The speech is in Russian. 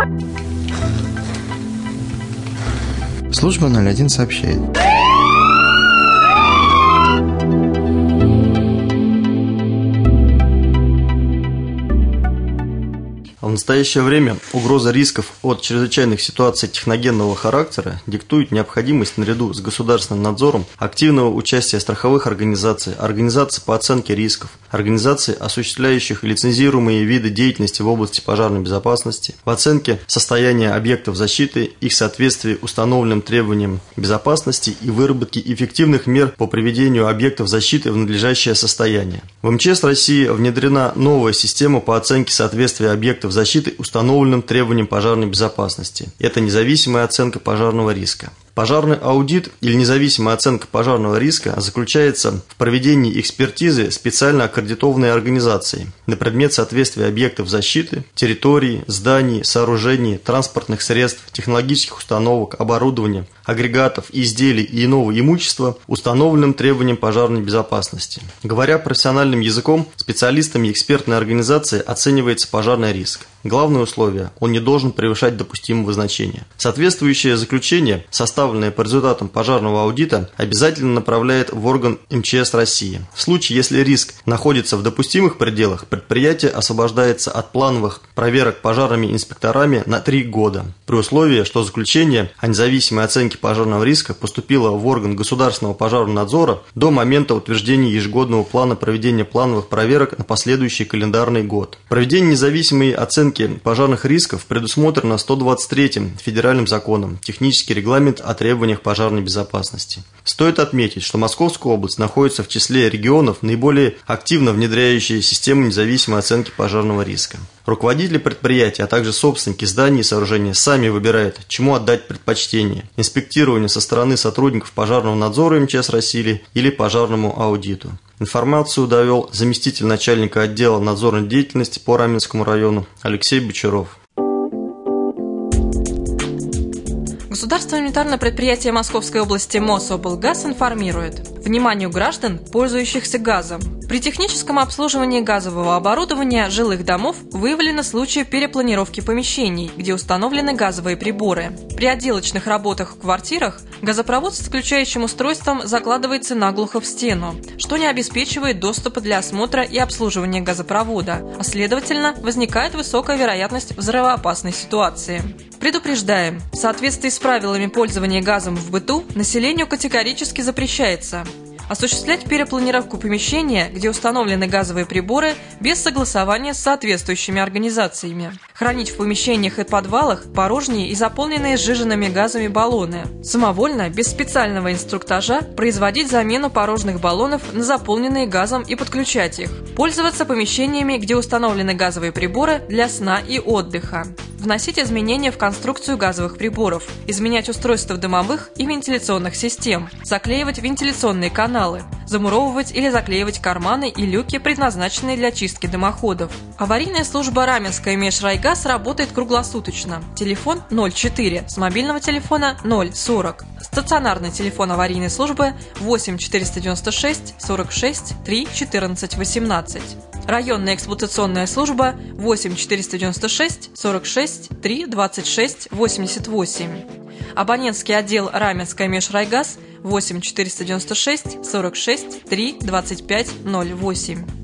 Служба 01 сообщает. В настоящее время угроза рисков от чрезвычайных ситуаций техногенного характера диктует необходимость наряду с государственным надзором активного участия страховых организаций, организаций по оценке рисков, организаций, осуществляющих лицензируемые виды деятельности в области пожарной безопасности, в оценке состояния объектов защиты, их соответствии установленным требованиям безопасности и выработке эффективных мер по приведению объектов защиты в надлежащее состояние. В МЧС России внедрена новая система по оценке соответствия объектов защиты установленным требованиям пожарной безопасности. Это независимая оценка пожарного риска. Пожарный аудит или независимая оценка пожарного риска заключается в проведении экспертизы специально аккредитованной организацией на предмет соответствия объектов защиты, территорий, зданий, сооружений, транспортных средств, технологических установок, оборудования, агрегатов, изделий и иного имущества, установленным требованиям пожарной безопасности. Говоря профессиональным языком, специалистами экспертной организации оценивается пожарный риск. Главное условие – он не должен превышать допустимого значения. Соответствующее заключение, составленное по результатам пожарного аудита, обязательно направляет в орган МЧС России. В случае, если риск находится в допустимых пределах, предприятие освобождается от плановых проверок пожарными инспекторами на 3 года, при условии, что заключение о независимой оценке пожарного риска поступило в орган государственного пожарного надзора до момента утверждения ежегодного плана проведения плановых проверок на последующий календарный год. Проведение независимой оценки пожарных рисков предусмотрено 123-м федеральным законом «Технический регламент о требованиях пожарной безопасности». Стоит отметить, что Московская область находится в числе регионов, наиболее активно внедряющие систему независимой оценки пожарного риска. Руководители предприятия, а также собственники зданий и сооружений сами выбирают, чему отдать предпочтение – инспектированию со стороны сотрудников пожарного надзора МЧС России или пожарному аудиту. Информацию довел заместитель начальника отдела надзорной деятельности по Раменскому району Алексей Бочаров. Государственное унитарное предприятие Московской области Мособлгаз информирует: вниманию граждан, пользующихся газом. При техническом обслуживании газового оборудования жилых домов выявлены случаи перепланировки помещений, где установлены газовые приборы. При отделочных работах в квартирах газопровод с отключающим устройством закладывается наглухо в стену, что не обеспечивает доступа для осмотра и обслуживания газопровода, а следовательно, возникает высокая вероятность взрывоопасной ситуации. Предупреждаем, в соответствии с правилами пользования газом в быту населению категорически запрещается осуществлять перепланировку помещения, где установлены газовые приборы, без согласования с соответствующими организациями. Хранить в помещениях и подвалах порожние и заполненные сжиженными газами баллоны. Самовольно, без специального инструктажа, производить замену порожних баллонов на заполненные газом и подключать их. Пользоваться помещениями, где установлены газовые приборы для сна и отдыха. Вносить изменения в конструкцию газовых приборов. Изменять устройства дымовых и вентиляционных систем. Заклеивать вентиляционные каналы. Замуровывать или заклеивать карманы и люки, предназначенные для чистки дымоходов. Аварийная служба Раменская межрайгаз работает круглосуточно. Телефон 04, с мобильного телефона 040. Стационарный телефон аварийной службы 8 496 46 3 14 18. Районная эксплуатационная служба 8 496 46 3 26 88. Абонентский отдел Раменская межрайгаз 8 496 46 3 25 08.